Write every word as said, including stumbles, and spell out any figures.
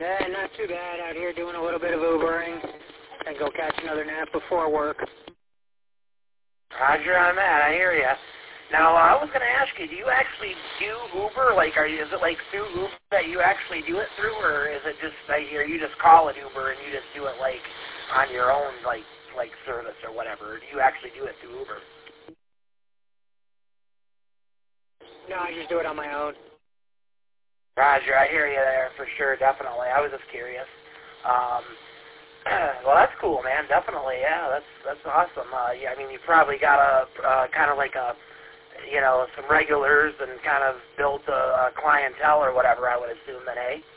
Yeah, not too bad. Out here doing a little bit of Ubering and go catch another nap before work. Roger on that. I hear ya. Now, uh, I was going to ask you, do you actually do Uber? Like, are you, is it like through Uber that you actually do it through, or is it just like, or you just call it Uber and you just do it like on your own like like service or whatever? Or do you actually do it through Uber? No, I just do it on my own. Roger, I hear you there for sure, definitely. I was just curious. Um, well, that's cool, man. Definitely, yeah. That's that's awesome. Uh, yeah, I mean, you probably got a uh, kind of like a, you know, some regulars and kind of built a, a clientele or whatever. I would assume then, eh?